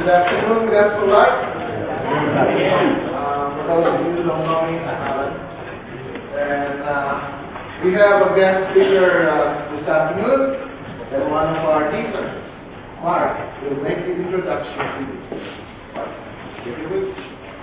Good afternoon, that's all right. For those of you who don't know me, I'm Alan. And we have a guest speaker this afternoon, and one of our teachers, Mark, will make the introduction to you. Mark, take it away.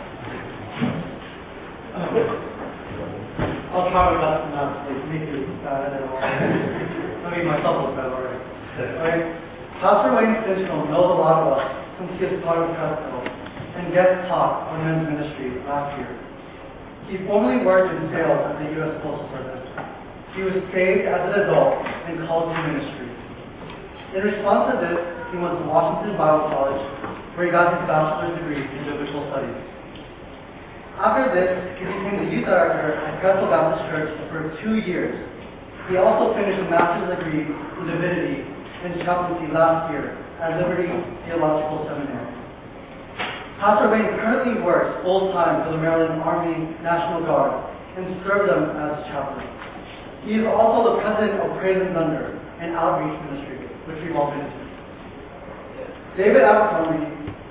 I'll try my best not to make you I mean myself look bad already. Alright. Pastor Wayne Stinchcomb knows a lot of us since he is part of Cresthill and guest taught on men's ministry last year. He formerly worked in sales at the U.S. Postal Service. He was saved as an adult and called to ministry. In response to this, he went to Washington Bible College, where he got his bachelor's degree in biblical studies. After this, he became the youth director at Cresthill Baptist Church for 2 years. He also finished a master's degree in divinity in chaplaincy last year at Liberty Theological Seminary. Pastor Wayne currently works full-time for the Maryland Army National Guard and serves them as chaplain. He is also the president of Praise and Thunder, an outreach ministry, which we've all been to. David Abercrombie,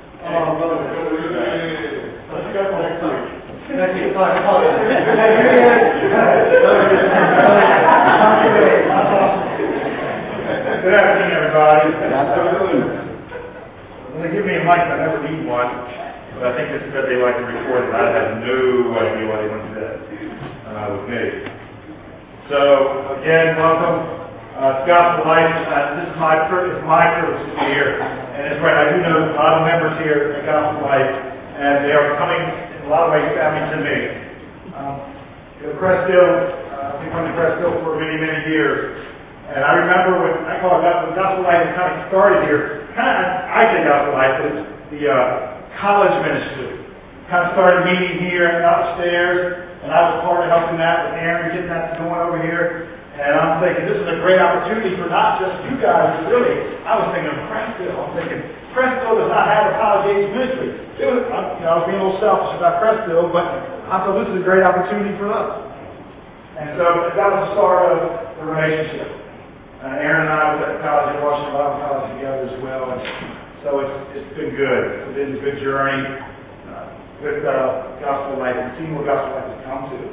Good afternoon, everybody. Good afternoon. When they give me a mic, I never need one, but I think it's because they like to record it. I have no idea why they went to that with me. So, again, welcome to Gospel Life. This is my privilege to be here. And it's right, I do know a lot of members here at Gospel Life, and they are coming, in a lot of ways, family to me. Cresthill, I've been coming to Cresthill for many, many years. And I remember when I call it Gospel Life kind of started here. I say Gospel Life, but it's the college ministry. Kind of started meeting here and upstairs, and I was part of helping that with Aaron, getting that going over here. And I'm thinking this is a great opportunity for not just you guys, but really, I was thinking of Cresthill. I'm thinking Cresthill does not have a college age ministry. I was being a little selfish about Cresthill, but I thought this is a great opportunity for us. And so that was the start of the relationship. Aaron and I was at college at Washington Bible College together as well, and so it's been good. It's been a good journey with Gospel Life and seeing what Gospel Life has come to.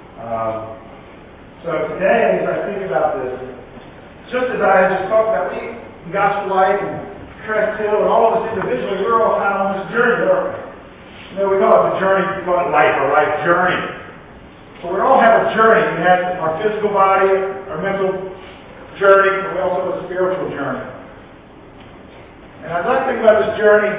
So today, as I think about this, just as I just talked about Gospel Life and Cresthill and all of us individually, we're all kind of on this journey, aren't we? We call it the journey, we call it life, our life journey. So we all have a journey. We have our physical body, our mental journey, but we also have a spiritual journey. And I'd like to think about this journey,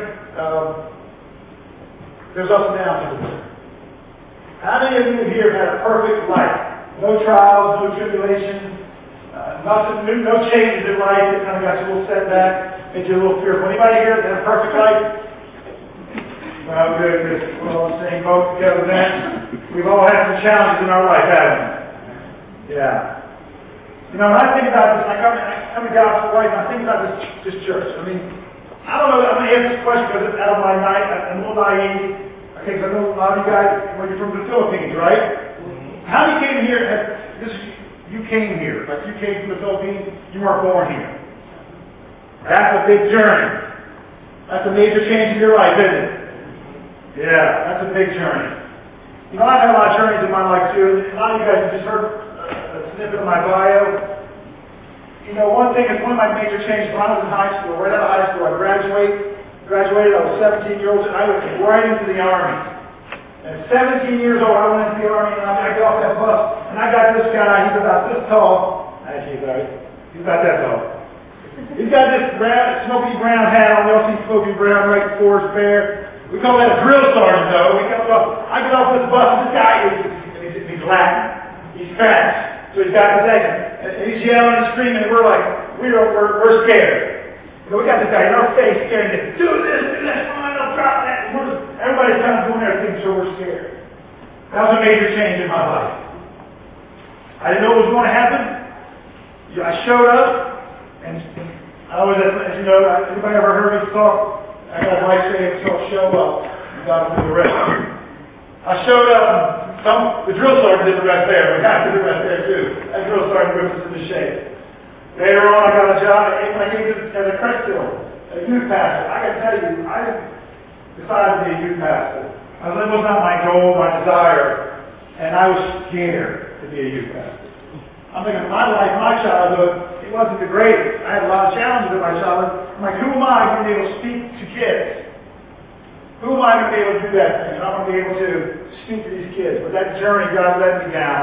there's ups and downs to it. How many of you here have had a perfect life? No trials, no tribulations, nothing, no changes in life that kind of got you a little setback, made you a little fearful. Anybody here that had a perfect life? Well, good, because we're all in the same boat together then. We've all had some challenges in our life, haven't we? Yeah. When I think about this, I come to Gospel Life and I think about this church. I mean, I don't know, I'm going to answer this question because it's out of my night. I'm a little naive. Okay, because I know a lot of you guys, you're from the Philippines, right? How many came here? You came here, but you came from the Philippines, you weren't born here. That's a big journey. That's a major change in your life, isn't it? Yeah, that's a big journey. I've had a lot of journeys in my life too. A lot of you guys have just heard a snippet of my bio. One thing is one of my major changes when I was in high school, right out of high school, I graduated, I was 17 years old, and I went right into the Army. And at 17 years old, I went into the Army, and I got off that bus, and I got this guy, he's about this tall. Actually, he's about that tall. He's got this smoky brown hat on, you all see smoky brown right before his bear. We call that a drill sergeant, though. I get off this bus, and this guy, he's Latin. He's fast. So he's got this accent. And he's yelling and screaming, and we're scared. We got this guy in our face scaring us. Do this, fine, don't drop that. Everybody's kind of doing everything, so we're scared. That was a major change in my life. I didn't know what was going to happen. I showed up, and I was, as you know, anybody ever heard me talk? I got a wife saying it's called show up. You got to do the rest. I showed up, the drill sergeant did the rest there. We have to do the rest there too. That drill sergeant whipped us into shape. Later on, I got a job when I came to Cresthill. a youth pastor. I got to tell you, I decided to be a youth pastor. That was not my goal, my desire, and I was scared to be a youth pastor. I'm thinking, my life, my childhood, it wasn't the greatest. I had a lot of challenges in my childhood. I'm like, who am I going to be able to speak to kids? Who am I going to be able to do that thing? And I'm going to be able to speak to these kids. But that journey, God led me down.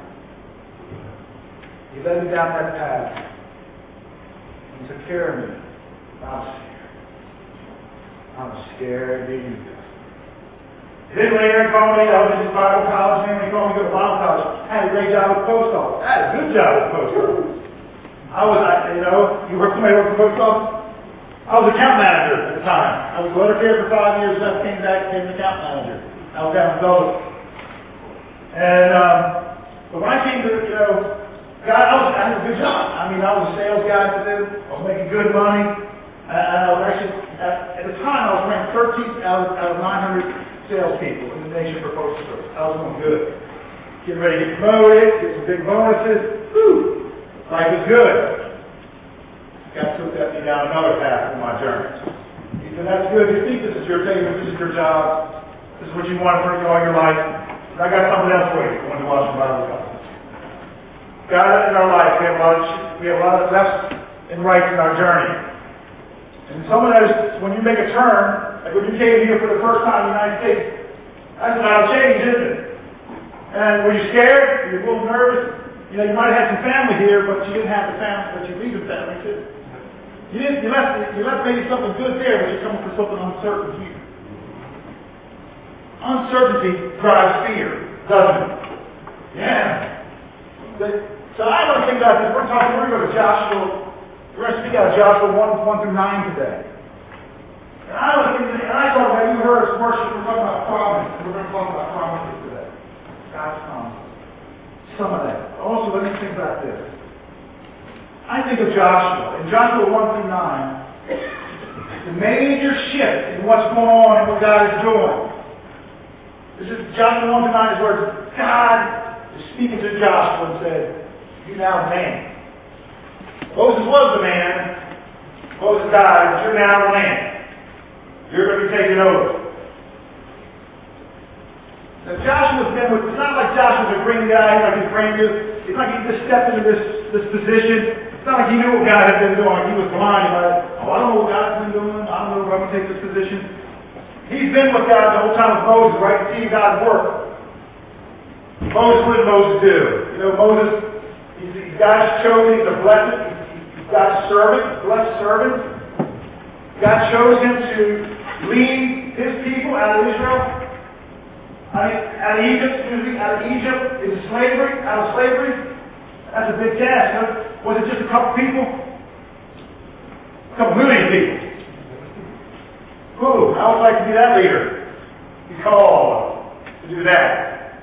He led me down that path. He took care of me. I was scared. I was scared to be a youth pastor. Then later he called me, I was in Bible college, and he called me to go to Bible college. I had a great job at the post office. I had a good job at the post office. You work somebody work at the post office? I was account manager at the time. I was letter carrier for 5 years, then came back and became an account manager. I was down in Dulles. And, but when I came to, God, I had a good job. I mean, I was a sales guy for them. I was making good money. And I was actually, at the time, I was ranked 13th out of 900 salespeople in the nation for postal service. I was doing good. Getting ready to get promoted, get some big bonuses. Woo! Life was good. God took me down another path in my journey. He said, that's good. You think this is your thing, this is your job. This is what you want for all your life. But I got something else for you. I want to watch the Bible college. God, in our life, we have a lot of lefts and rights in our journey. And some of those, when you make a turn, like when you came here for the first time in the United States, that's a lot of change, isn't it? And were you scared? Were you a little nervous? You might have had some family here, but you didn't have the family, but you leave the family too. You left maybe something good there, but you're coming for something uncertain here. Uncertainty drives fear, doesn't it? Yeah. So I want to think about this. We're going to go to Joshua. We're going to speak out of Joshua 1 through 9 today. And I was thinking, and I thought, you heard us worship, we're talking about promise. We're going to talk about promises today. God's promise. Some of that. Also, let me think about this. I think of Joshua. In Joshua 1 through 9, the major shift in what's going on and what God is doing. This is Joshua 1 through 9 is where God is speaking to Joshua and said, "You're now the man." Moses was the man. Moses died, but you're now the man. You're going to be taking over. Now Joshua's been with, it's not like Joshua's a green guy, like he's brand new. It's like he just stepped into this position. It's not like he knew what God had been doing, like he was blind. Like, I don't know what God's been doing. I don't know if I'm going to take this position. He's been with God the whole time with Moses, right? Seeing God's work. Moses, what did Moses do? Moses, he's God's chosen, he's a blessed, he's God's servant, a blessed servant. God chose him to lead his people out of Israel, out of Egypt into slavery, out of slavery. That's a big task. Was it just a couple people? A couple million people. Ooh, I would like to be that leader. He's called to do that.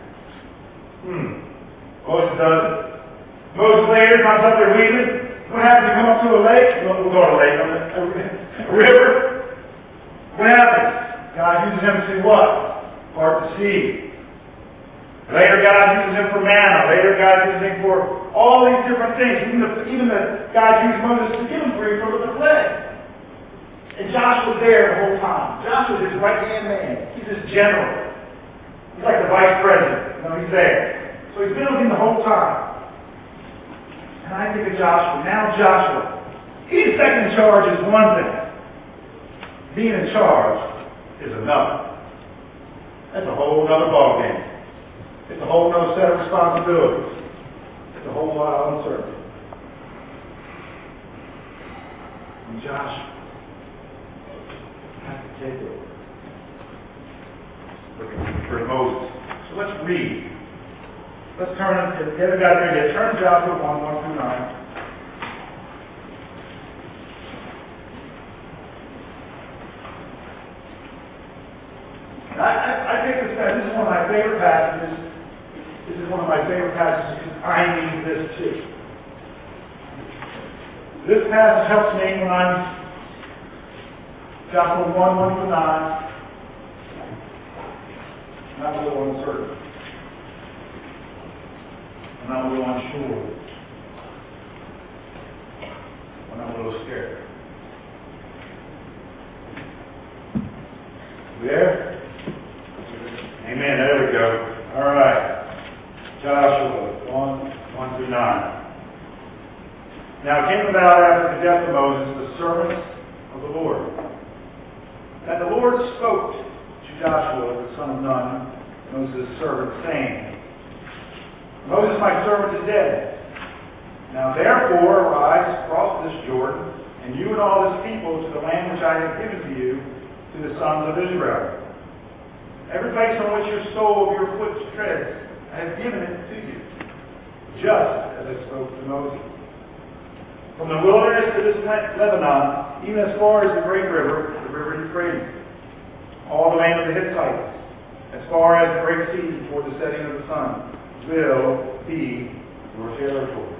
Moses does it. Moses later comes up there weaving. What happens? You come up to a lake. We'll go to a lake. A river. What happens? God uses him to do what? Part the sea. Later God uses him for manna. Later God uses him for all these different things. Even the God used Moses to give him free from the plague. And Joshua's there the whole time. Joshua's his right-hand man. He's his general. He's like the vice president. He's there. So he's been with him the whole time. And I think of Joshua. Now Joshua. He's second in charge is one thing. Being in charge is another. That's a whole other ballgame. It's a whole other set of responsibilities. It's a whole lot of uncertainty. And Joshua has to take over. For Moses. So let's read. Let's turn it. If you haven't got it ready yet, turn to Joshua 1 through 9. I think this is one of my favorite passages. This is one of my favorite passages because I need this too. This passage helps me when I'm Joshua 1 through 9. And I'm a little uncertain. And I'm a little unsure. And I'm a little scared. There? Amen. There we go. All right. Joshua 1 through 9. Now it came about after the death of Moses, the servant of the Lord, that the Lord spoke to Joshua, the son of Nun, Moses' servant, saying, Moses, my servant, is dead. Now therefore arise, cross this Jordan, and you and all this people, to the land which I have given to you, to the sons of Israel. Every place on which your sole of your foot treads, I have given it to you, just as I spoke to Moses. From the wilderness to this Lebanon, even as far as the great river, the river Euphrates, all the land of the Hittites, as far as the great sea toward the setting of the sun, will be your territory.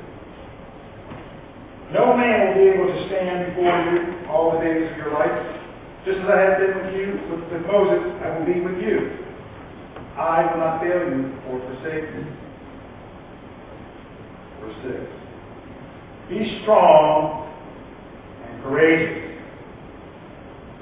No man will be able to stand before you all the days of your life. Just as I have been with you, with Moses, I will be with you. I will not fail you or forsake you. Verse 6. Be strong and courageous. For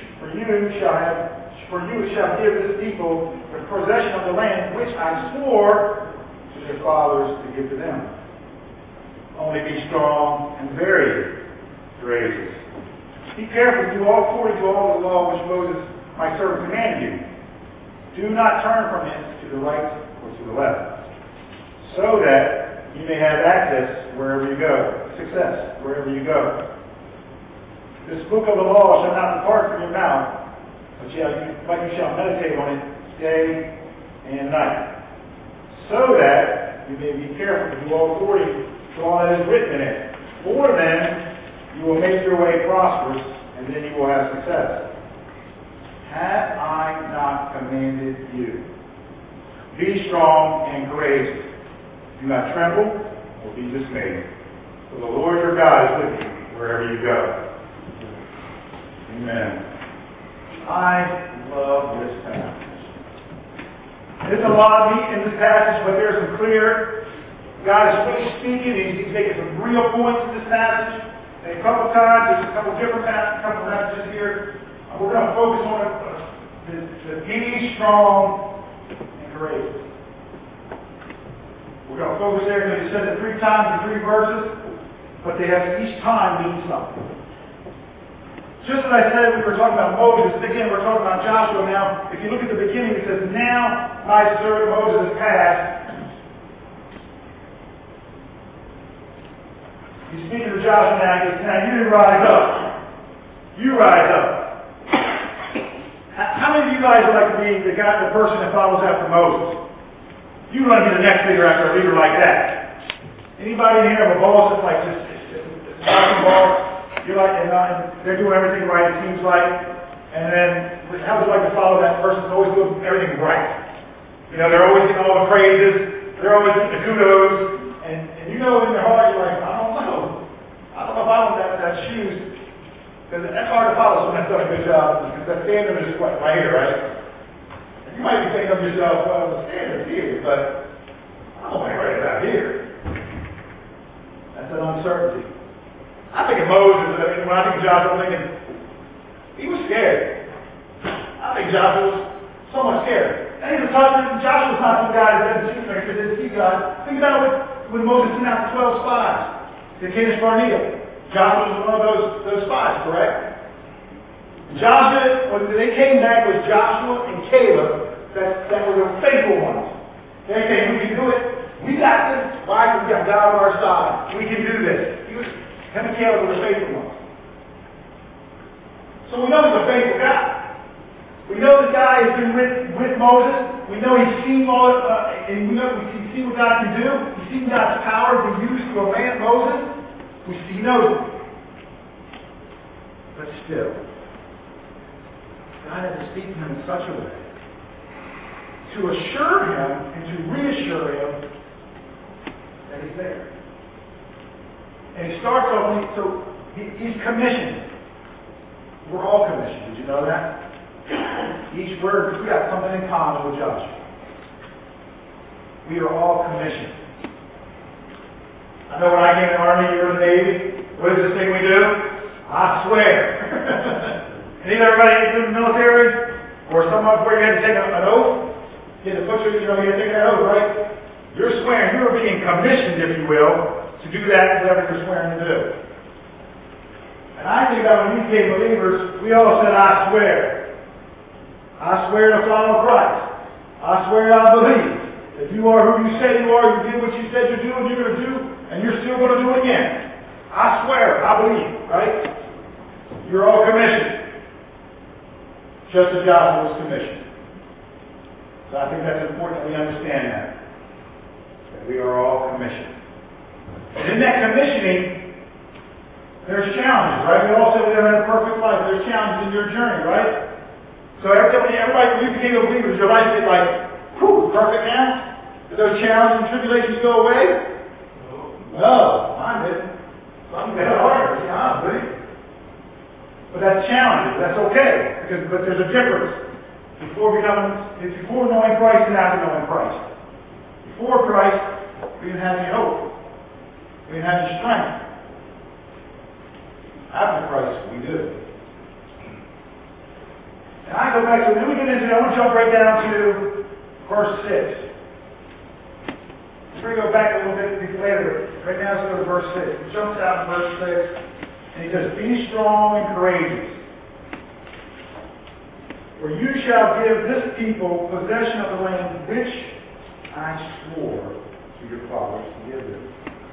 you shall give this people the possession of the land which I swore to their fathers to give to them. Only be strong and very courageous. Be careful to do all according to all the law which Moses, my servant, commanded you. Do not turn from it to the right or to the left, so that you may have access wherever you go, success wherever you go. This book of the law shall not depart from your mouth, but you shall meditate on it day and night, so that you may be careful to do all according to all that is written in it. For then you will make your way prosperous, and then you will have success. Have I not commanded you? Be strong and courageous. Do not tremble or be dismayed, for the Lord your God is with you wherever you go. Amen. I love this passage. There's a lot of meat in this passage, but there's some clear. God is really speaking. He's making some real points in this passage. And a couple times, there's a couple different passages here. We're going to focus on the be strong and courageous. We're going to focus there because he said it 3 times in 3 verses, but they have each time mean something. Just as I said, we were talking about Moses. Again, we're talking about Joshua now. If you look at the beginning, it says, now my servant Moses has passed. He's speaking to Joshua now. He says, now you rise up. You rise up. How many of you guys would like to be the person that follows after Moses? You want to be the next leader after a leader like that. Anybody in here have a boss that's like just a boss? You're like, and they're doing everything right, it seems like. And then, how would you like to follow that person who's always doing everything right? You know, they're always getting all the praises. They're always getting the kudos. And you know in your heart, you're like, I don't know. I don't know if I want that shoes. Because that's hard to follow someone that's done a good job. Because that standard is right here, right? You might be thinking of yourself, well, the standard's here, but I don't think right about here. That's an uncertainty. I think of Moses, when I think of Joshua, I'm thinking, he was scared. I think Joshua was somewhat scared. And Joshua's not some guy that didn't see God. Think about it when Moses sent out the 12 spies to Kadesh Barnea. Joshua was one of those spies, correct? Joshua, when they came back, was Joshua and Caleb that were the faithful ones. They came, we can do it. We got this. Why? Because we got God on our side. We can do this. Him and Caleb were the faithful ones. So we know he's a faithful guy. We know this guy has been with Moses. We know he's seen all and we know we see what God can do. He's seen God's power be used to a man, Moses. He knows it. But still, God had to speak to him in such a way to assure him and to reassure him that he's there. And he starts off, so he's commissioned. We're all commissioned. Did you know that? Each word, we got something in common with Joshua. We are all commissioned. I know when I came in the Army, you were in the Navy. What is this thing we do? I swear. Ain't everybody in the military? Or some of where you had to take an oath. You had to put you had to take an oath, right? You're swearing, you're being commissioned, if you will, to do that, whatever you're swearing to do. And I think about when we became believers, we all said, I swear. I swear to follow Christ. I swear I believe. If you are who you say you are, you did what you said you're doing, you're going to do, and you're still going to do it again. I swear, I believe, right? You're all commissioned. Just as God was commissioned. So I think that's important that we understand that. That we are all commissioned. And in that commissioning, there's challenges, right? We all said we never had a perfect life. There's challenges in your journey, right? So everybody, when you became a believer, your life is like, whew, perfect now? Did those challenges and tribulations go away? No, mine didn't. Some got harder, to be honest with you. But that's challenges. That's okay. But there's a difference before knowing Christ and after knowing Christ. Before Christ, we didn't have any hope. We didn't have any strength. After Christ, we do. And I go back to, then we get into, I want to jump right down to verse 6. We're going to go back a little bit later. Right now, let's go to verse 6. He jumps out in verse 6, and he says, be strong and courageous. For you shall give this people possession of the land which I swore to your fathers to give them.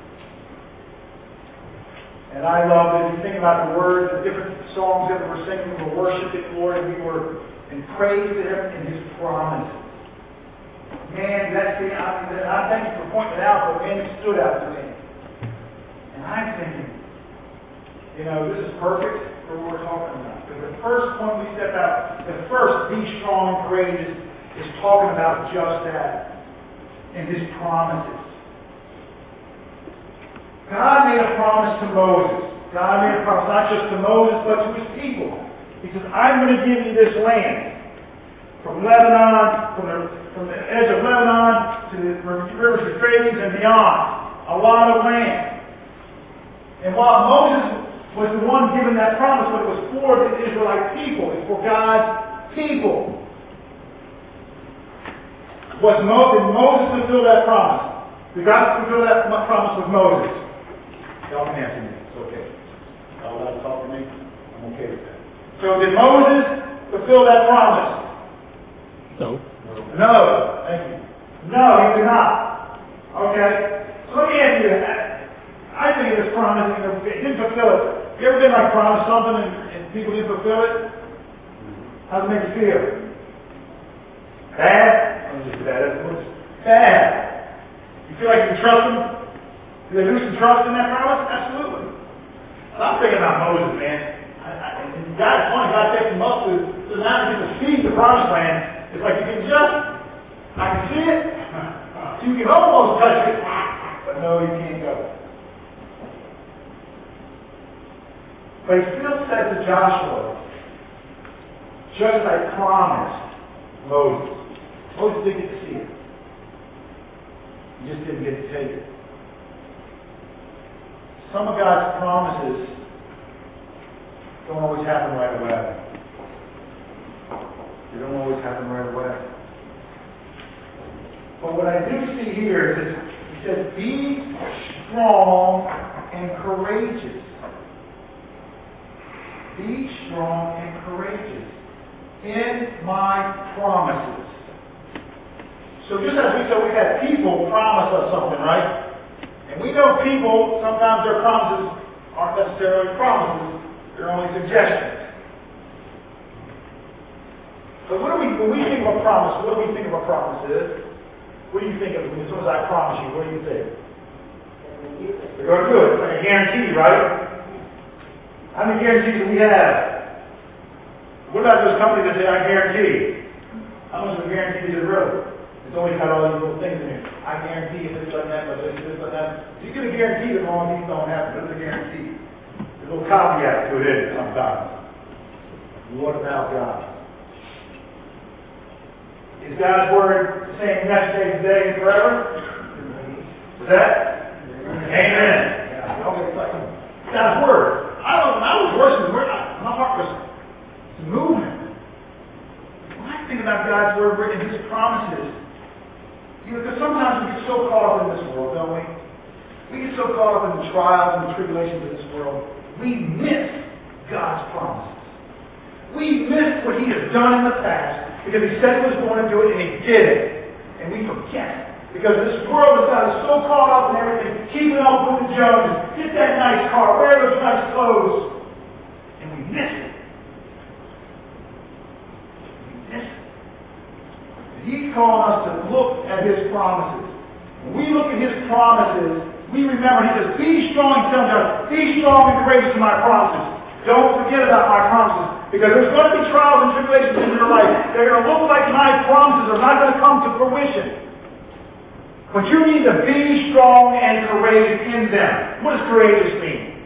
And I love that if you think about the words, the different songs that we were singing, we were worshiping the Lord, and we were in praise to Him and His promises. Man, that's the, I thank you for pointing it out, but man, it stood out to me. And I'm thinking, this is perfect for what we're talking about. Because the first point we step out, the first be strong and courageous is talking about just that and His promises. God made a promise to Moses. God made a promise not just to Moses, but to His people. He says, I'm going to give you this land. From Lebanon, from the edge of Lebanon to the rivers of Euphrates and beyond. A lot of land. And while Moses was the one given that promise, but it was for the Israelite people. It's for God's people. Did Moses fulfill that promise? Did God fulfill that promise with Moses? Y'all can answer me. It's okay. Y'all allowed to talk to me? I'm okay with that. So did Moses fulfill that promise? No. No. Thank you. No, he did not. Okay. So let me ask you that. I think this promise, it didn't fulfill it. You ever been like promised something and people didn't fulfill it? How does it make you feel? Bad? I'm just bad. Bad. You feel like you can trust them? Do they lose some trust in that promise? Absolutely. Well, I'm thinking about Moses, man. And God takes him up to now to get to see the promised land. It's like you can I can see it. You can almost touch it, but no, you can't go. But he still said to Joshua, just as I promised Moses. Moses didn't get to see it. He just didn't get to take it. Some of God's promises don't always happen right away. They don't always happen right away. But what I do see here is he says, be strong and courageous. Be strong and courageous in my promises. So just as we said, we've had people promise us something, right? And we know people, sometimes their promises aren't necessarily promises, they're only suggestions. So when we think of a promise, what do we think of a promise is? What do you think of it? As soon as I promise you, what do you think? They're going to do it. It's like a guarantee, right? How many guarantees do we have? What about those companies that say, I guarantee? How much of a guarantee is it really? It's always got all these little things in it. I guarantee if this doesn't happen, this doesn't happen. You get a guarantee that all these don't happen. It's a guarantee. There's a little caveat to it sometimes. What about God? Is God's word the same yesterday, today, and forever? Is that? Amen. Yeah. Okay, it's like God's word. I was worshiping the word. My heart was moving. What? think about God's Word and His promises, because sometimes we get so caught up in this world, don't we? We get so caught up in the trials and the tribulations of this world, we miss God's promises. We miss what He has done in the past because He said He was going to do it and He did it. And we forget it. Because this world has got us so caught up in everything, keeping up with the Joneses, get that nice car, wear those nice clothes, and we miss it. We miss it. He's calling us to look at His promises. When we look at His promises, we remember He says, be strong, He tells us, be strong and courageous in my promises. Don't forget about my promises. Because there's going to be trials and tribulations in your life. They're going to look like my promises are not going to come to fruition. But you need to be strong and courageous in them. What does courageous mean?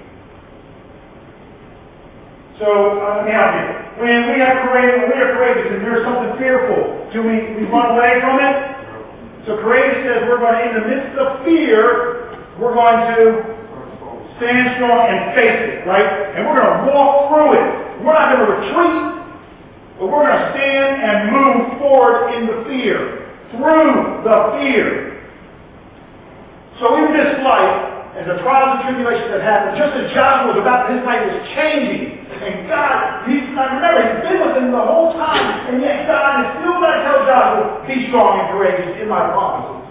So, let me help you. When we are courageous and there's something fearful, do we run away from it? So courageous says we're going to, in the midst of fear, we're going to stand strong and face it, right? And we're going to walk through it. We're not going to retreat, but we're going to stand and move forward in the fear, through the fear. So in this life, as the trials and tribulations that happen, just as Joshua was about, his life was changing. And God, remember, He's been with him the whole time, and yet God is still going to tell Joshua, be strong and courageous in my promises.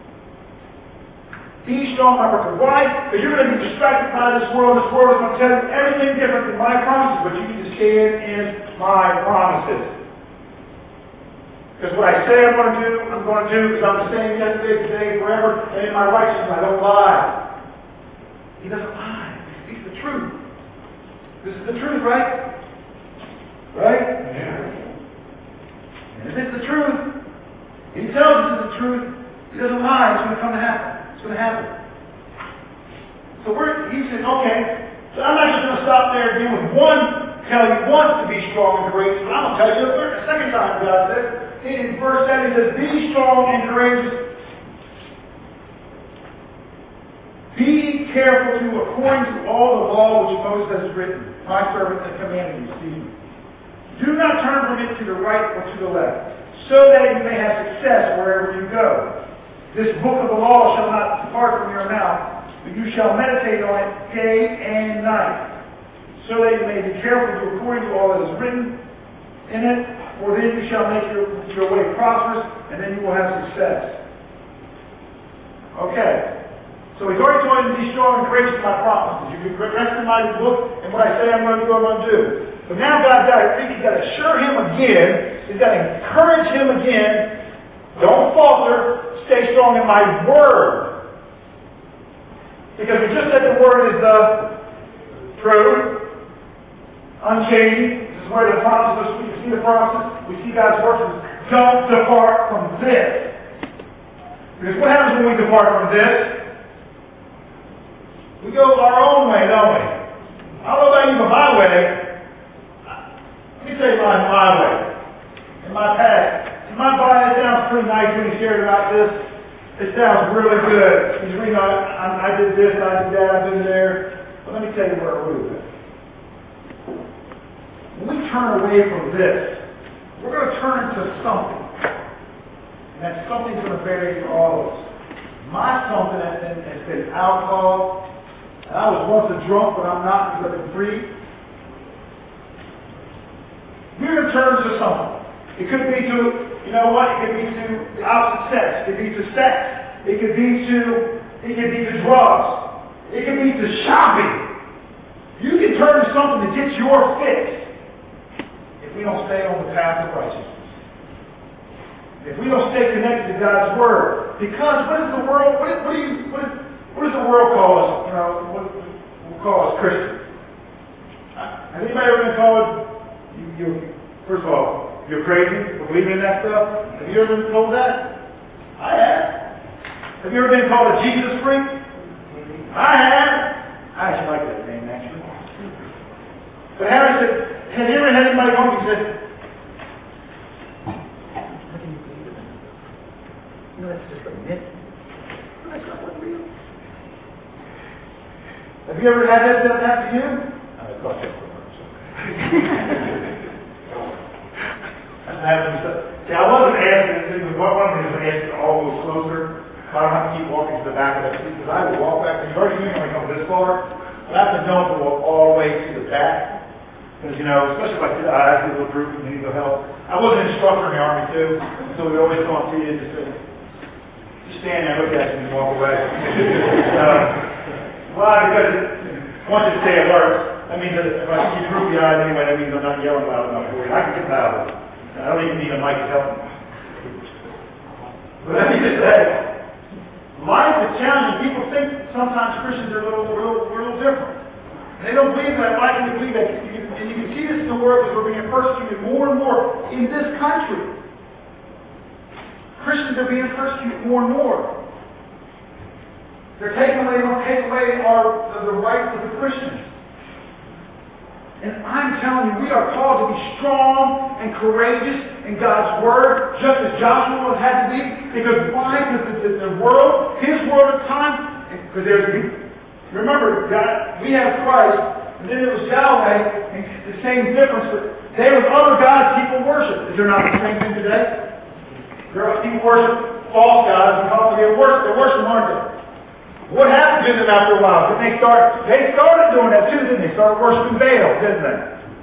Be strong, my brother. Why? Because you're going to be distracted by this world. This world is going to tell you everything different than my promises, but you need to stand in my promises. Because what I say I'm going to do, because I'm the same yesterday, today, forever, and in my righteousness I don't lie. He doesn't lie. He speaks the truth. This is the truth, right? Right? Yeah. And if it's the truth, He tells us it's the truth, He doesn't lie. It's going to come to happen. It's going to happen. So He said, okay, so I'm not just going to stop there again with tell you once to be strong and courageous, but I'm going to tell you a second time, God says. In verse 7, He says, be strong and courageous. Be careful to, according to all the law which Moses has written, my servant and commanded you, Stephen. Do not turn from it to the right or to the left, so that you may have success wherever you go. This book of the law shall not depart from your mouth, but you shall meditate on it day and night, so that you may be careful to according to all that is written in it, for then you shall make your way prosperous, and then you will have success. Okay. So He's already told you to be strong and courageous in my promises. You can rest in my book, and what I say I'm going to do, I'm going to do. But now God's got to think, He's got to assure him again, He's got to encourage him again. Don't falter. Stay strong in my word. Because we just said the word is the truth, unchanging. This is where the promises, we see the promises, we see God's word. Don't depart from this. Because what happens when we depart from this? We go our own way, don't we? I don't know about you, but my way, let me tell you my way, and my path. In my body, it sounds pretty nice when he's sharing about this. It sounds really good. He's reading, I did this, I did that, I've been there. But let me tell you where we're with it. When we turn away from this, we're going to turn to something. And that something's going to vary for all of us. My something has been alcohol. And I was once a drunk, but I'm not because I've been free. We're going to turn to something. It could be to, you know what? It could be to the opposite sex. It could be to sex. It could be to drugs. It could be to shopping. You can turn to something that gets your fix if we don't stay on the path of righteousness. If we don't stay connected to God's Word. Because what is the world? What does the world call us? You know, what we'll call us Christians. Has anybody ever been called? First of all, you're crazy for believing in that stuff. Have you ever been told that? I have. Have you ever been called a Jesus freak? I have. I actually like that name, actually. But Harry said, have you ever had anybody come and said, no, that's just a myth. That's not what real. Have you ever had that done to you? I thought that was See, I wasn't asking, one of them was asking to all move closer, so I don't have to keep walking to the back of the seat, because I will walk back, you've already seen me come this far, but I've been known to walk all the way to the back, because, especially if I have a little group and need no help. I was an instructor in the Army, too, so we always come up to you and just stand there, look at you, and walk away. Why? Because once you stay alert, that means that if I see you droopy eyes anyway, that means I'm not yelling loud enough for you. I can get loud. I don't even need a mic to help me. But let me just say, life is challenging. People think sometimes Christians are a little different. And they don't believe that. I can believe that. And you can see this in the world as we're being persecuted more and more in this country. Christians are being persecuted more and more. They're taking away the rights of the Christians. And I'm telling you, we are called to be strong and courageous in God's Word, just as Joshua had to be. Because why? Because the world, His world at time, because remember, God, we have Christ, and then it was Yahweh, and the same difference, but they were other gods people worship. Is there not the same thing today? People worship false gods because they're worshiping, aren't they? What happened to them after a while? They started doing that too, didn't they? Started worshiping Baal, didn't they?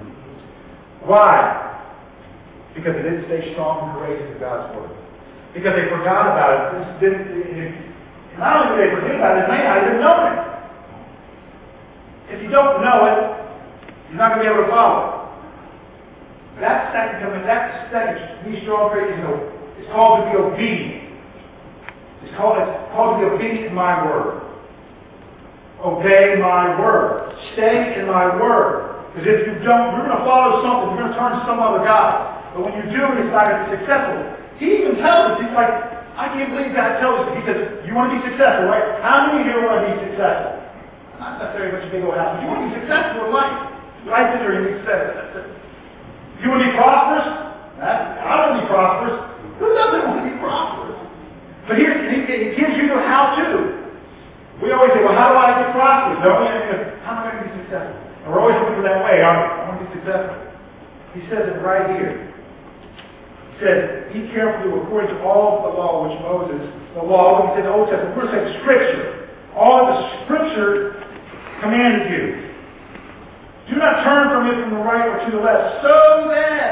Why? Because they didn't stay strong and courageous in God's Word. Because they forgot about it. Not only did they forget about it, they may not even know it. If you don't know it, you're not going to be able to follow it. That second, be strong, courageous, it's called to be obedient. It's called to be obedient to my Word. Obey my Word. Stay in my Word. Because if you don't, you're going to follow something. You're going to turn to some other God. But when you do, it's not going to be successful. He even tells us, he's like, I can't believe God tells us. He says, you want to be successful, right? How many of you want to be successful? Not necessarily much big old house, but you want to be successful in life. Life is where he says. You want to be prosperous? I want to be prosperous. Who doesn't want to be prosperous? But here, it gives you the how-to. We always say, well, how do I get prosperous? How am I going to be successful? And we're always looking for that way, aren't we? I want to be successful. He says it right here. He says, be careful according to all the law which Moses, the law, when he said the Old Testament, we're saying Scripture. All the Scripture commanded you. Do not turn from it from the right or to the left, so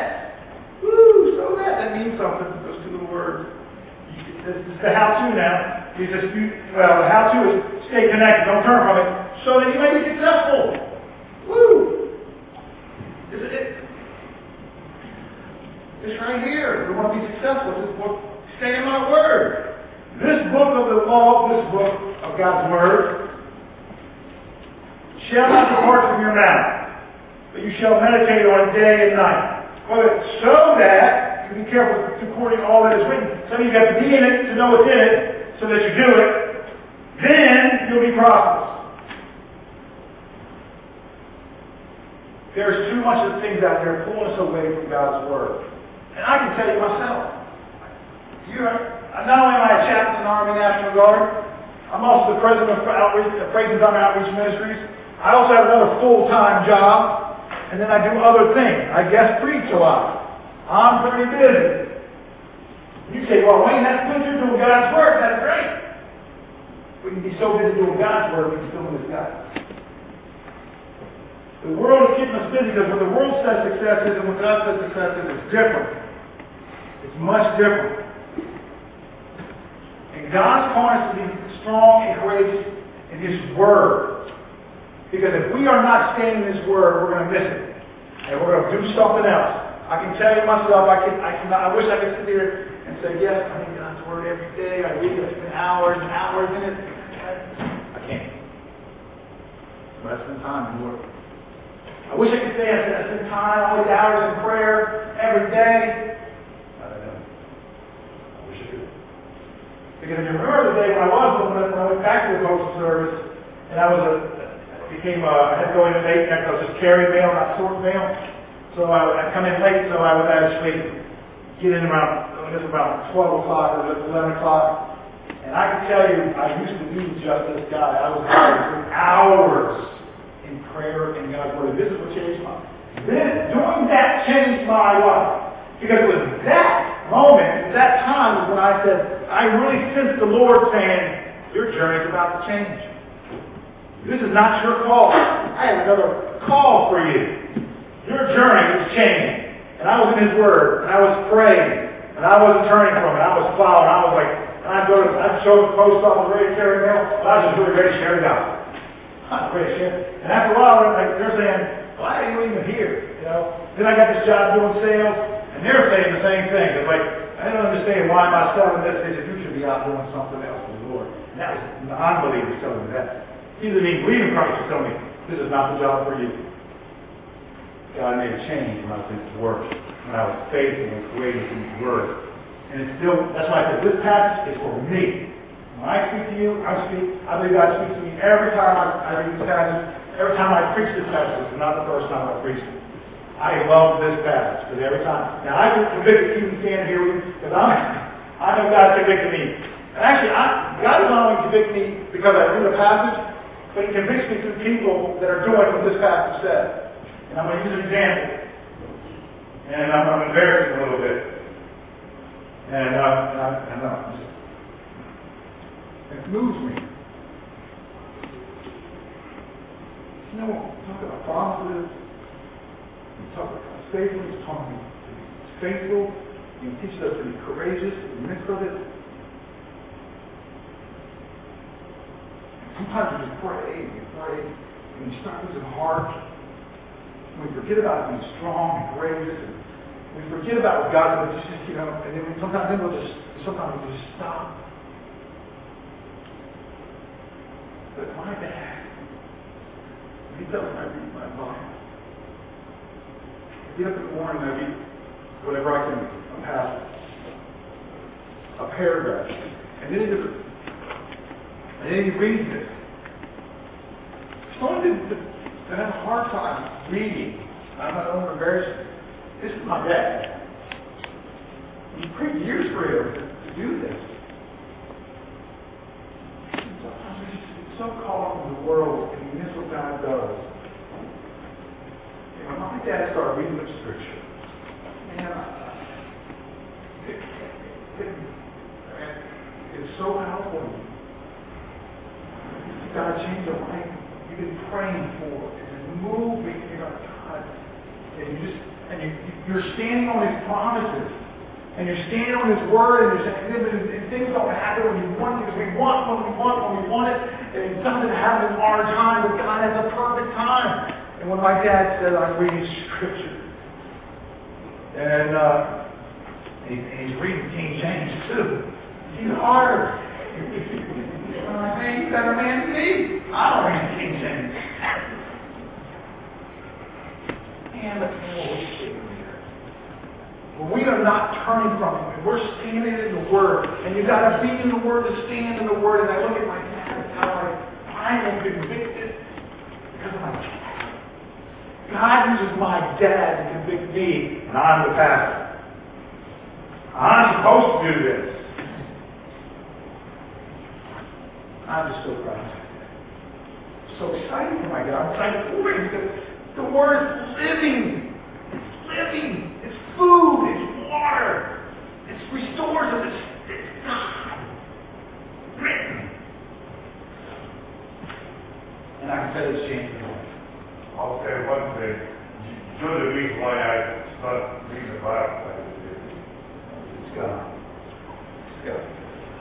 that means something, those two little words. This is the how-to now. The how-to is stay connected, don't turn from it, so that you may be successful. Woo! It's right here. We want to be successful. This book, stay in my Word. This book of the law, this book of God's Word, shall not depart from your mouth, but you shall meditate on it day and night. So that you be careful according to all that is written. So you have to be in it to know what's in it, so that you do it. Then you'll be prosperous. There's too much of things out there pulling us away from God's Word. And I can tell you myself. Not only am I a chaplain in the Army National Guard, I'm also the president of Praise and Honor Outreach Ministries. I also have another full-time job. And then I do other things. I guest preach a lot. I'm pretty busy. You say, well, Wayne, that's good. You're doing God's work. That's great. We can be so busy doing God's work, we can still miss God. The world is keeping us busy because what the world says success is and what God says success is different. It's much different. And God's calling us to be strong and courageous in His Word. Because if we are not staying in His Word, we're going to miss it. And we're going to do something else. I can tell you myself, I wish I could sit here and say, yes, I read God's Word every day. I read it, I spend hours and hours in it. I can't. But I spend time in the Word. I wish I could say I spend time, all these hours in prayer every day. I don't know. I wish I could. Because if you remember the day when I went back to the Postal Service, and I had to go in late, and I was just carrying mail, not sorting mail. So I'd come in late, so I would actually get in around 12 o'clock or 11 o'clock. And I can tell you, I used to be just this guy. I was for hours prayer and God's Word. This is what changed my life. Doing that changed my life. Because it was that moment, that time, is when I said, I really sensed the Lord saying, your journey's about to change. This is not your call. I have another call for you. Your journey is changing. And I was in His Word, and I was praying, and I wasn't turning from it. I was following. I was like, and I'd show the post office ready to carry mail. I was just really ready to share it out. I'm ready to share. And after a while, they're saying, why are you even here? Then I got this job doing sales, and they're saying the same thing. It's like, I don't understand why am I selling this. They said, you should be out doing something else for the Lord. And that was the unbelievers telling me that. Either me believing Christ or telling me, this is not the job for you. God made a change when I was in His Word, when I was faithful and created in His Word. And it's still, that's why I said, this passage is for me. When I speak to you, I believe God speaks to me every time I read this passage, every time I preach this passage. It's not the first time I preached it. I love this passage, because every time, now I get convicted even standing here with you, because I know God convicted me. And actually, God is not only convicting me because I read the passage, but He convicts me through people that are doing what this passage says. And I'm going to use an example. And I'm embarrassing a little bit. And it moves me. Talk about promises. Talk about faithfulness. Talk about to be faithful. He teaches us to be courageous in the midst of it. Sometimes you just pray and you start losing heart. We forget about being strong and courageous, and we forget about what God does. And then sometimes we'll just stop. But my dad, he tells me I read my Bible. I get up in the morning and I read whatever I can pass a paragraph, and then he reads it. Someone that have a hard time reading. I'm not over embarrassed. This is my dad. He prayed years for him to do this. Sometimes we just get so caught up in the world and we miss what God does. When my dad started reading the Scripture, it's so powerful. God changed your life. You've been praying for it, and moving, God, and you're standing on His promises, and you're standing on His Word, and things don't happen when you want it, because we want it, and it doesn't happen in our time, but God has a perfect time. And when my dad said, I'm reading Scripture, and he's reading King James too, it's harder. He's better man than me. I don't read King James. And when we are not turning from Him, and we're standing in the Word, and you've got to be in the Word to stand in the Word. And I look at my dad and how I am convicted because of my dad. God uses my dad to convict me, and I'm the pastor. I'm supposed to do this. I'm just so proud. So excited for my God. I'm excited for it because the Word is living. It's living. It's food. It's water. It restores us. It's God. Written. And I can tell it's changed my life. I'll say one thing. You're the reason why I started reading the Bible. It's God. It's God.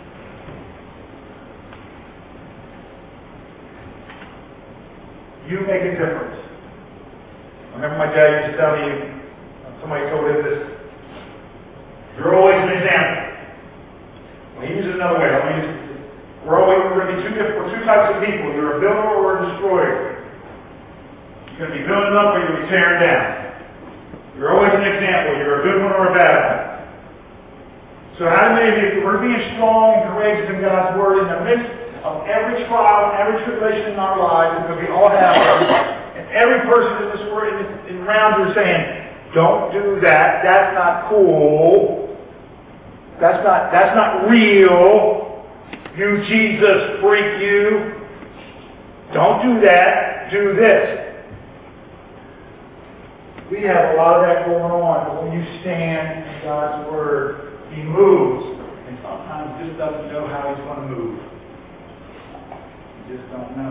You make a difference. I remember my dad used to tell me, somebody told him this, you're always an example. Well, he uses it another way. We're going to be two types of people. You're a builder or a destroyer. You're going to be building up or you're going to be tearing down. You're always an example. You're a good one or a bad one. So how many of you, we're being strong and courageous in God's Word in the midst of every trial and every tribulation in our lives, because we all have them, and every person in this world, around you, saying, "Don't do that. That's not cool. That's not real. You Jesus freak you. Don't do that. Do this." We have a lot of that going on, but when you stand in God's Word, He moves, and sometimes He just doesn't know how He's going to move. You just don't know.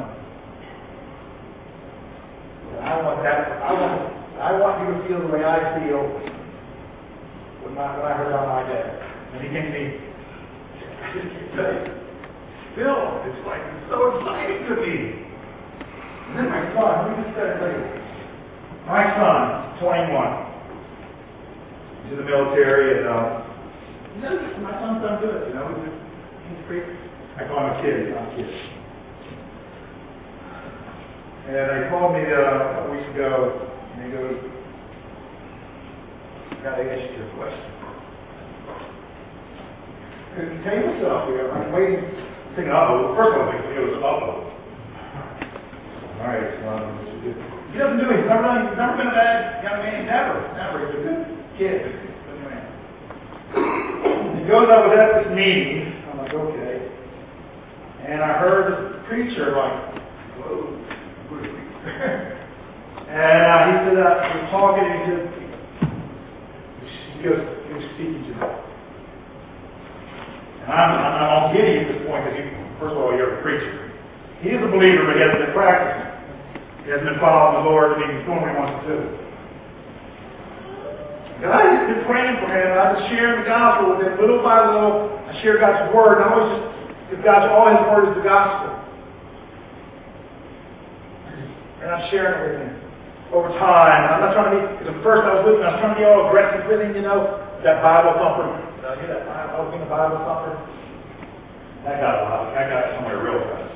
But I want you to feel the way I feel when I heard about my dad. And he came to me, Bill, it's like so exciting to me. And then my son, we just said it later. My son, 21. He's in the military, and my son's done good, he's pretty. I call him a kid, I'm a kid. And they called me a couple weeks ago, and he goes, I got to ask you a question. Could you tell yourself here? I'm waiting, thinking, first of all, I think it was uh-oh. All right, son, what you do? He doesn't do it. He's never been a bad young man. Never. He's a good kid. Good man. He goes, I was at this meeting. I'm like, okay. And I heard the preacher like, whoa. And he said, he was talking, and he was speaking to me. And I'm giddy at this point because first of all, you're a preacher. He is a believer, but he hasn't been practicing. He hasn't been following the Lord, and he's doing what he wants to do. God has been praying for him, and I've been sharing the gospel with him little by little. I share God's word, and I always just, because all his word is the gospel. And I'm sharing it with him over time. And I'm not trying to be, because at first I was with him, I was trying to be all aggressive with him, that Bible thumper. I hear that Bible, I was being a Bible thumper. That got somewhere real fast.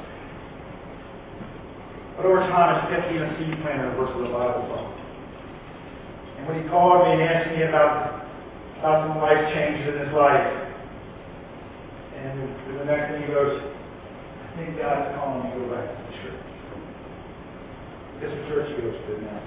But over time, I kept being a seed planter versus a Bible thumper. And when he called me and asked me about some life changes in his life, and the next thing he goes, I think God's calling me to go back to the church. Guess what church he goes to now?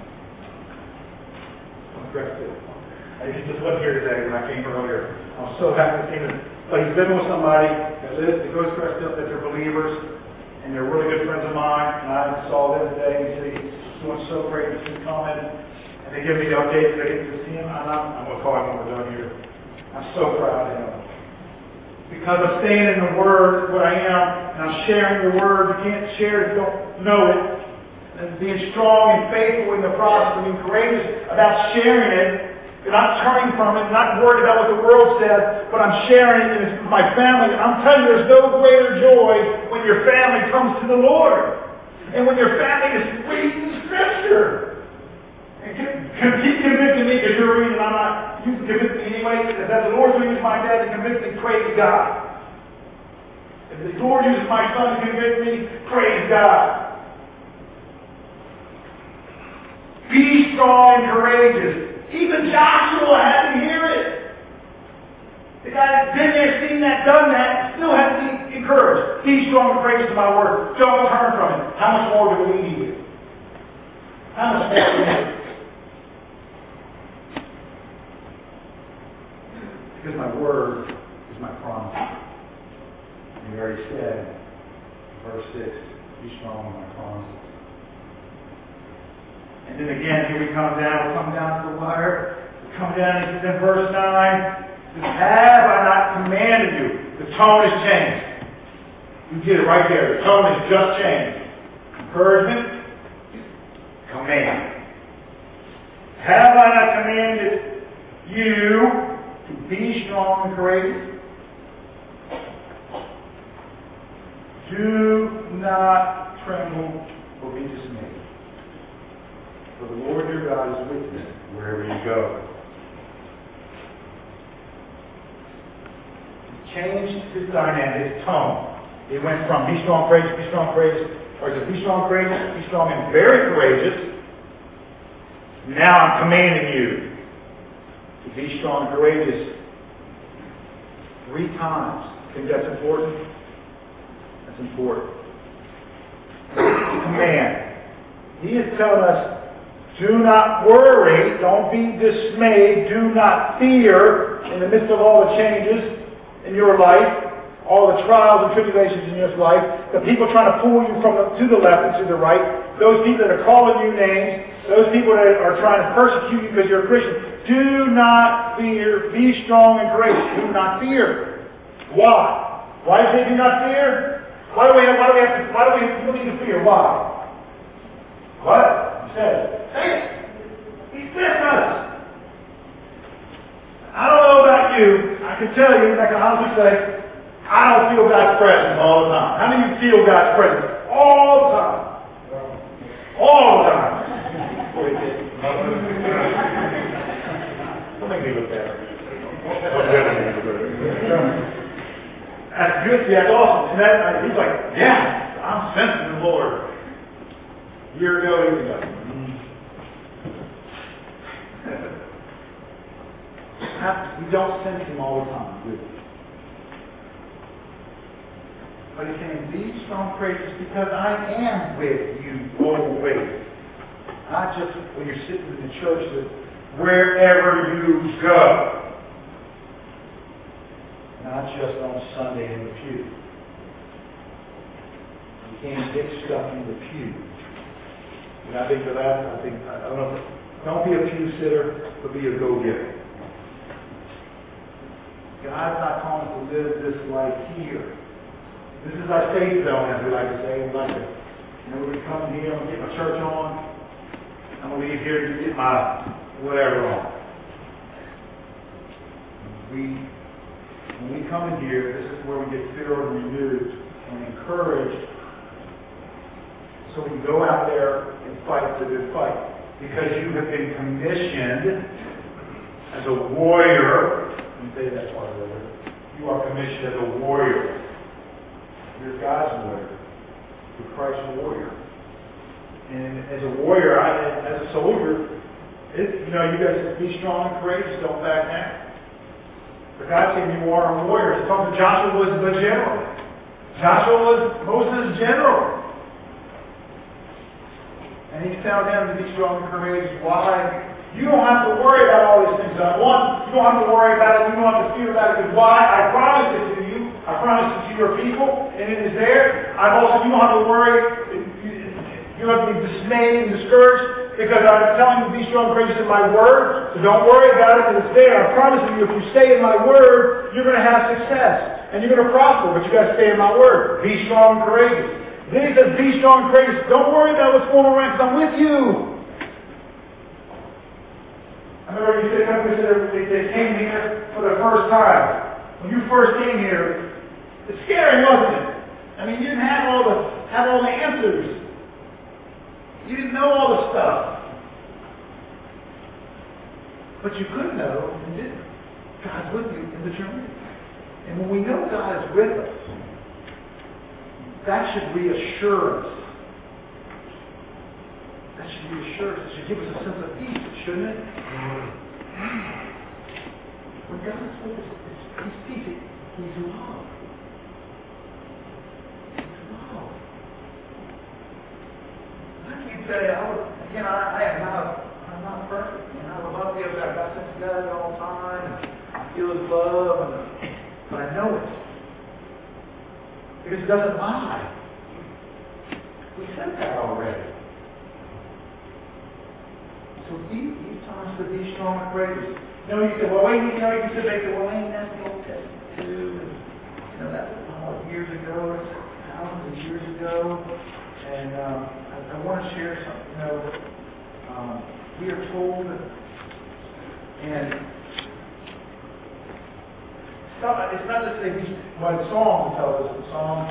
I'm correct. I just wasn't here today when I came earlier. I'm so happy to see him. But he's living with somebody that goes to Crestfield, that they're believers, and they're really good friends of mine. And I saw them today, and he said he's doing so great. He's coming, and they give me the updates. I get to see him, and I'm going to call him when we're done here. I'm so proud of him. Because I'm staying in the Word, what I am, and I'm sharing the Word. You can't share it if you don't know it. And being strong and faithful in the process, and being courageous about sharing it. And not turning from it, not worried about what the world says, but I'm sharing it with my family. And I'm telling you, there's no greater joy when your family comes to the Lord. And when your family is reading Scripture. And keep convicting me because you're reading, I'm not. You can convict me anyway. If that's the Lord who uses my dad to convict me, praise God. If the Lord uses my son to convict me, praise God. Be strong and courageous. Even Joshua had to hear it. The guy that's been there, seen that, done that, still has to be encouraged. Be strong and courageous to my word. Don't turn from it. How much more do we need you? How much more do we need? Because my word is my promise. And you already said, verse 6, be strong in my promises. And then again, here we come down to the wire. We come down, and in verse 9, it says, have I not commanded you? The tone has changed. You get it right there. The tone has just changed. Encouragement, command. Have I not commanded you to be strong and courageous? Do not tremble or be dismayed. For the Lord your God is with you wherever you go. He changed his dynamic, his tone. It went from be strong, courageous, or to be strong, courageous, be strong and very courageous. Now I'm commanding you to be strong and courageous 3 times. Think that's important? That's important. Command. He is telling us, do not worry, don't be dismayed, do not fear in the midst of all the changes in your life, all the trials and tribulations in your life, the people trying to pull you to the left and to the right, those people that are calling you names, those people that are trying to persecute you because you're a Christian, do not fear. Be strong and courageous. Do not fear. Why? Why does it do not fear? Why do we need to fear? Why? What? He says, say it. He's with us. I don't know about you. I can tell you, I can honestly say, I don't feel God's presence all the time. How many of you feel God's presence all the time? All the time. Don't make me look bad. That's good. That's awesome. And that, he's like, yeah, I'm sensing the Lord. A year ago, he was like, we don't sense him all the time, do we? But he's saying, be strong, courageous, because I am with you always. Not just when you're sitting in the church, but wherever you go. Not just on Sunday in the pew. You can't get stuck in the pew. And I think for that, I don't know, don't be a pew sitter, but be a go-getter. God's not calling us to live this life here. This is our safe zone, as we like to say. We like to, we're going to come here, I'm going to get my church on. I'm going to leave here to get my whatever on. When we come in here, this is where we get filled and renewed and encouraged so we can go out there and fight the good fight. Because you have been commissioned as a warrior. Let me say that part of it. You are commissioned as a warrior. You're God's warrior. You're Christ's warrior. And as a warrior, as a soldier, you guys be strong and courageous. Don't back down. But God said you are a warrior. He's talking to Joshua was the general. Joshua was Moses' general. And he's telling them to be strong and courageous. Why? You don't have to worry about all these things. One, you don't have to worry about it. You don't have to fear about it. Because why? I promised it to you. I promised it to your people. And it is there. You don't have to worry. You don't have to be dismayed and discouraged. Because I'm telling you to be strong and courageous in my word. So don't worry about it because it's there. I promise you, if you stay in my word, you're going to have success. And you're going to prosper. But you've got to stay in my word. Be strong and courageous. Then he says, be strong and courageous. Don't worry about what's going around because I'm with you. I remember you said they came here for the first time. When you first came here, it's scary, wasn't it? I mean, you didn't have all the answers. You didn't know all the stuff. But you could know and didn't. God's with you in the journey. And when we know God is with us, that should reassure us. That should reassure us. It should give us a sense of peace, shouldn't it? When God's with us, He's peace. He's love. He's love. I can't tell you, I'm not perfect. And I love you. I've got sense of God all the time. I feel His love. But I know it. Because it doesn't lie. We said that already. So He's telling us to be strong and courageous. You said, well, wait, you can sit back and say, well, ain't that the Old Testament too? And, that was years ago, thousands of years ago. And I want to share something. We are told, and it's not just the song tells us. The song,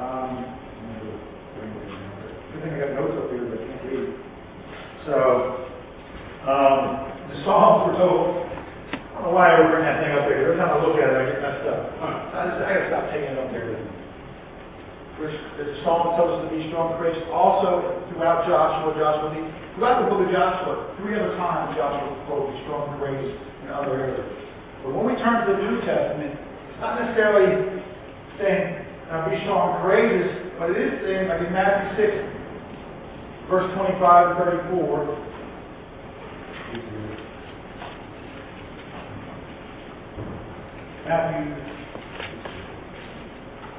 good thing I got notes up here, but I can't read. So, the songs were told. I don't know why I ever bring that thing up there. Every time I look at it, I get messed up. I got to stop taking it up there with me. The song tells us to be strong and courageous. Also, throughout throughout the book of Joshua, 3 other times Joshua quotes be strong and courageous in other areas. But when we turn to the New Testament, it's not necessarily saying be strong and courageous, but it is saying, like in Matthew 6, verse 25 and 34.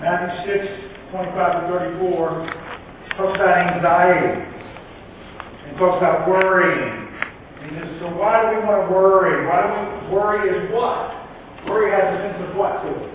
Matthew 6, 25 to 34 talks about anxiety. And talks about worrying. And he says, so why do we want to worry? Worry is what? Worry has a sense of what to it?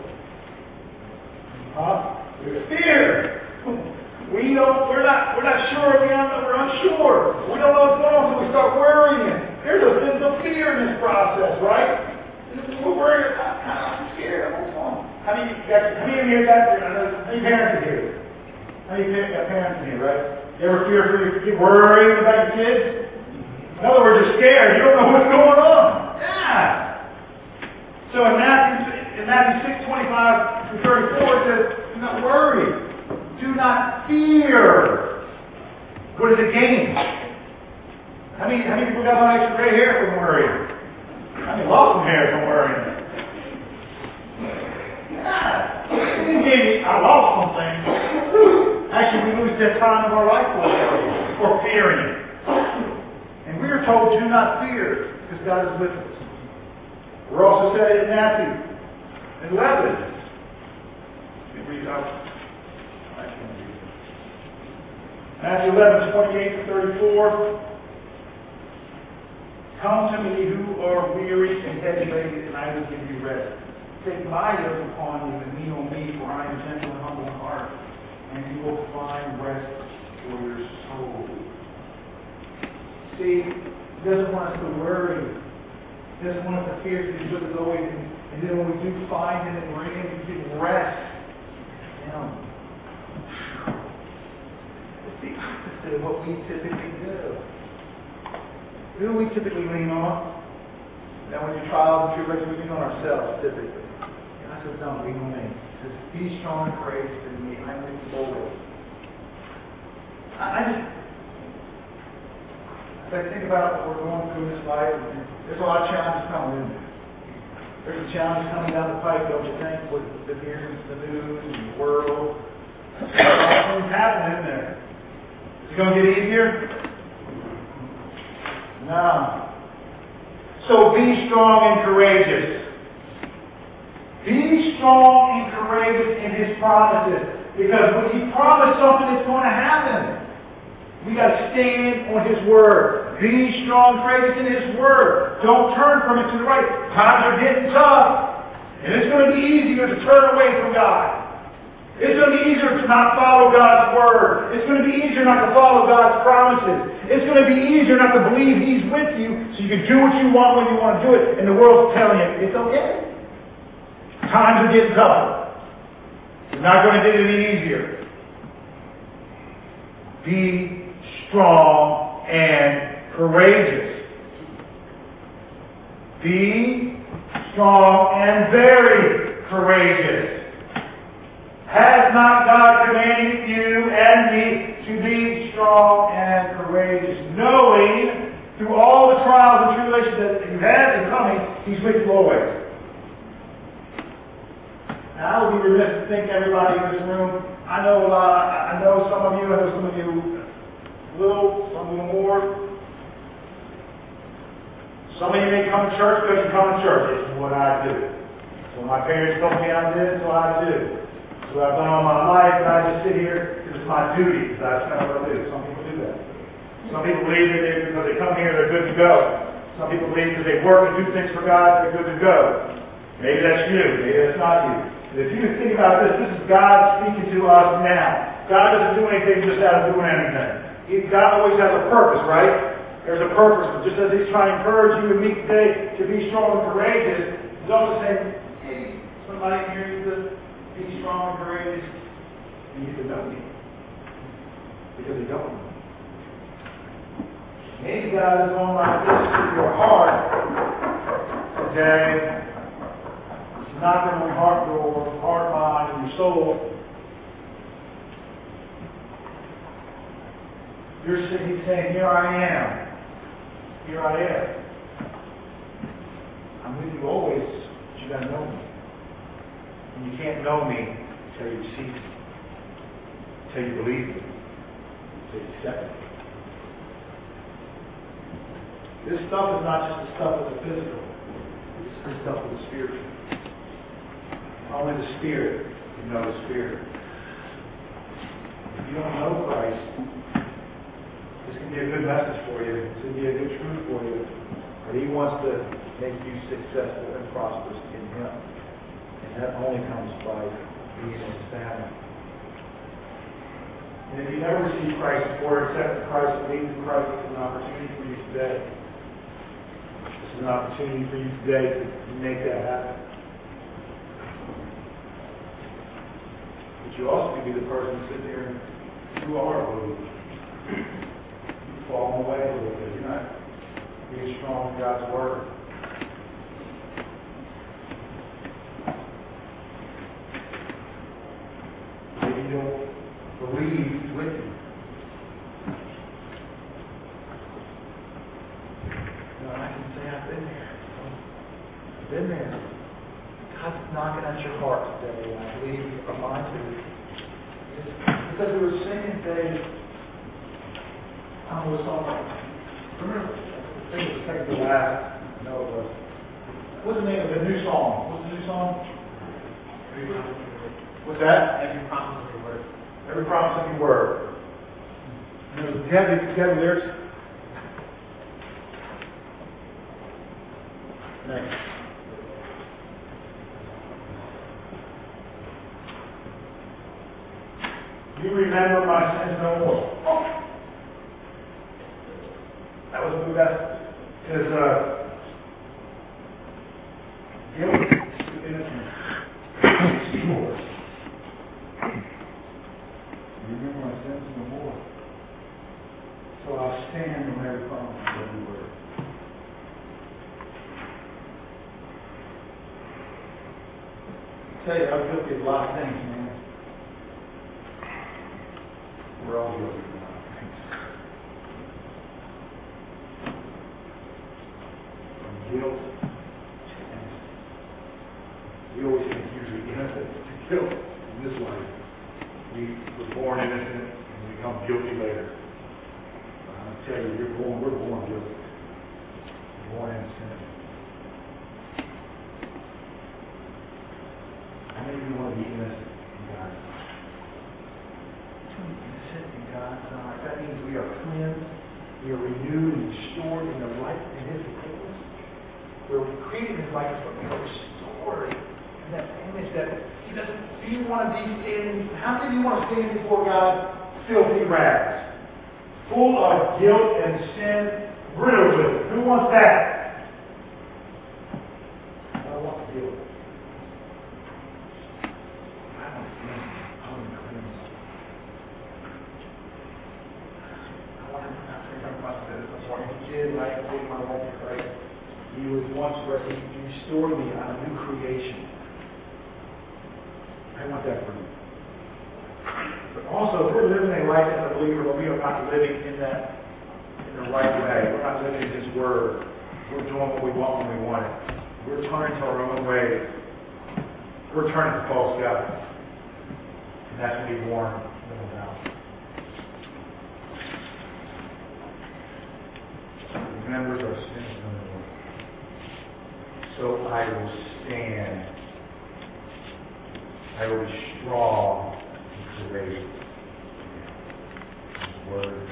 There's fear. We're not sure, we're unsure. We don't know what's going on, so we start worrying. There's a sense of fear in this process, right? We're worried. I'm scared. What's going on? How many of you got here? How many parents are here? How many parents are here, right? You ever fear for your kids? Worried about your kids? In other words, you're scared. You don't know what's going on. Yeah. So in Matthew 6:25 through 34, it says, do not worry. Do not fear. What does it gain? How many people got my extra gray hair from worrying? How many lost some hair from worrying? Yeah. I lost some things. Actually, we lose that time of our life for fearing. And we are told, do not fear, because God is with us. We're also said in Matthew 11. Let me read out. Matthew 11:28-34. Come to me who are weary and heavy laden, and I will give you rest. Take my yoke upon you and lean on me, for I am gentle and humble in heart, and you will find rest for your soul. See, He doesn't want us to worry. He doesn't want us to fear, because He's with us always. And then when we do find Him and we're in Him, we get rest. It's the opposite of what we typically do. Who do we typically lean on? Now when your trials and tribulations, we lean on ourselves, typically. And I said, don't lean on me. It says, be strong and courageous in me. I'm with you always. As I think about what we're going through in this life, there's a lot of challenges coming in. There's a challenge coming down the pipe, don't you think, with the news and the world. There's a lot of things happening in there. Is it going to get easier? No. So be strong and courageous. Be strong and courageous in His promises. Because when He promised something, it's going to happen. We got to stand on His Word. Be strong and courageous in His Word. Don't turn from it to the right. Times are getting tough. And it's going to be easier to turn away from God. It's going to be easier to not follow God's Word. It's going to be easier not to follow God's promises. It's going to be easier not to believe He's with you so you can do what you want when you want to do it. And the world's telling you, it's okay. Times are getting tougher. It's not going to get any easier. Be strong and courageous. Be strong and very courageous. Has not God commanded you and me to be strong and courageous, knowing through all the trials and tribulations that you have and coming, He's with you always. Now, I would be remiss to thank everybody in this room. I know some of you, some a little, some a little more. Some of you may come to church because you come to church. It's what I do. So my parents told me I did, so I do. So I've done all my life, and I just sit here because it's my duty, because that's kind of what I do. Some people do that. Some people believe that because they come here, they're good to go. Some people believe because they work and do things for God, they're good to go. Maybe that's you. Maybe that's not you. But if you think about this is God speaking to us now. God doesn't do anything just out of doing anything. God always has a purpose, right? There's a purpose. Just as He's trying to encourage you and me today to be strong and courageous, He's also saying, hey, somebody here needs to be strong and courageous. You need to know me. Because you don't. Maybe God is going like this to your heart today. It's knocking on your heart door, heart, mind, and your soul. You're sitting saying, here I am. Here I am. I'm with you always, but you got to know me. And you can't know me until you see me. Until you believe me. Until you accept me. This stuff is not just the stuff of the physical. It's the stuff of the spiritual. Only the Spirit can know the Spirit. If you don't know Christ, this can be a good message for you. This can be a good truth for you. But He wants to make you successful and prosperous in Him. And that only comes by being in His family. And if you never received Christ or accepted Christ, believe in Christ, it's an opportunity for you today. It's an opportunity for you today to make that happen. But you also could be the person sitting there and you are a believer. You've fallen away a little bit. You're not being strong in God's Word. Maybe you don't believe with you. No, I can say I've been there. I've been there. God's knocking at your heart today, and I believe mine too. Because we were singing today, I was song. Remember, I think it was second to last. No, it was. What's the name of the new song? What's the new song? What's that? Every promise of your word. Every promise of your word. You know, do you have the lyrics? Next. You remember my sins no more. Oh. That was the best. Because guilt is innocent. It's yours. You remember my sins no more. So I'll stand on every promise of every word. I tell you, I'm guilty of a lot of things, man. We're all guilty of a lot of things. From guilt to innocence. We always think usually innocent to guilt in this life. We were born innocent and we become guilty later. I tell you, we're born guilty. We're born innocent. How many of you want to be innocent in God's eyes? Innocent in God's eyes. That means we are cleansed, we are renewed and restored in the light in His likeness. We're created in His likeness, but we are restored in that image that He doesn't. Do you want to be standing? How many of you want to stand before God filthy rags, full of guilt and sin, riddled with it? Who wants that? I want to deal with it. He was once where He restored me on a new creation. I want that for you. But also, if we're living a life as a believer, but we are not living in the right way. We're not living in His Word. We're doing what we want when we want it. We're turning to our own ways. We're turning to false gods. And that's what He warned them about. Remembers our sins no more. So I will stand. I will be strong and courageous. His word.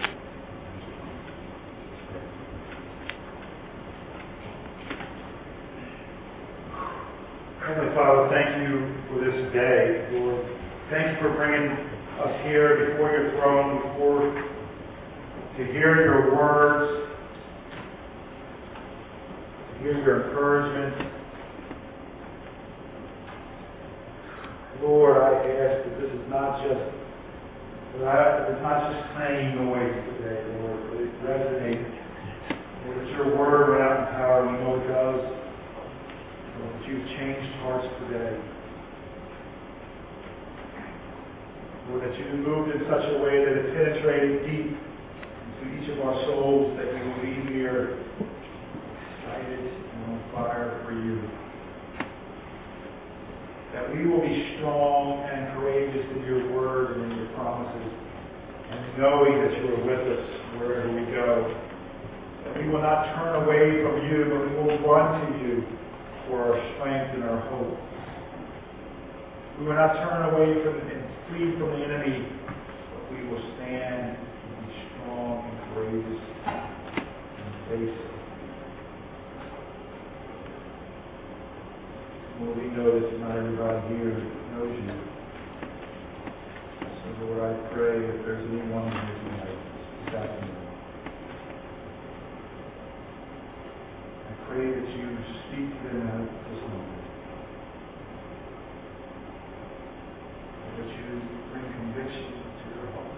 Heavenly Father, thank you for this day, Lord. Thank you for bringing us here before your throne, to hear your words, hear your encouragement. Lord, I ask that this is not just clanging noise today, Lord, but it resonates. Lord, that your word went out in power, we know it does. Lord, that you've changed hearts today. Lord, that you moved in such a way that it penetrated deep into each of our souls, that we will leave here excited and on fire for you. That we will be strong and courageous in your word and in your promises, and knowing that you are with us wherever we go. That we will not turn away from you, but we will run to you for our strength and our hope. We will not turn away from and flee from the enemy, but we will stand and be strong and courageous in the face of. Well, we know that not everybody here knows you. So, Lord, I pray if there's anyone here tonight, this afternoon, I pray that you speak to them at this moment. That you bring conviction to their heart.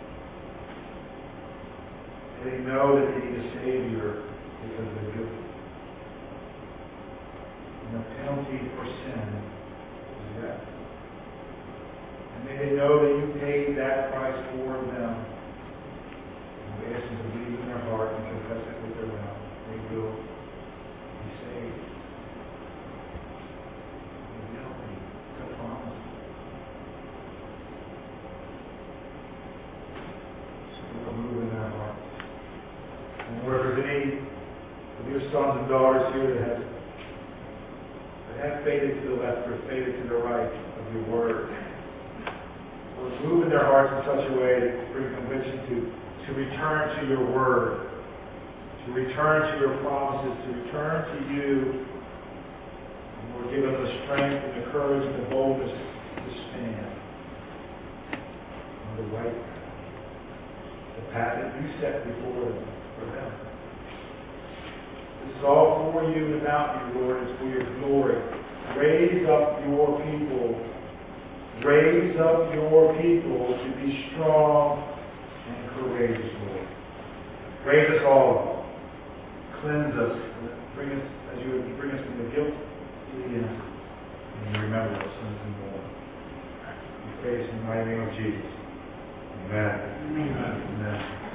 They know that they need a Savior because they're guilty. And the penalty for sin is death. And may they know that you paid that price for them. And we ask them to believe in their heart and confess it with their mouth. They will be saved. They will be. It's a promise. So we'll move in their hearts. And where there's any of your sons and daughters here that have faded to the left or faded to the right of your word, Lord, move in their hearts in such a way to bring conviction to return to your word, to return to your promises, to return to you. And Lord, give us the strength and the courage and the boldness to stand on the right path, the path that you set before them, for them. This is all for you and about you, Lord. It's for your glory. Raise up your people. Raise up your people to be strong and courageous, Lord. Raise us all up. Cleanse us. Bring us as you bring us from the guilt to the innocent. And you remember us sins and more. We pray this in the mighty name of Jesus. Amen. Amen. Amen.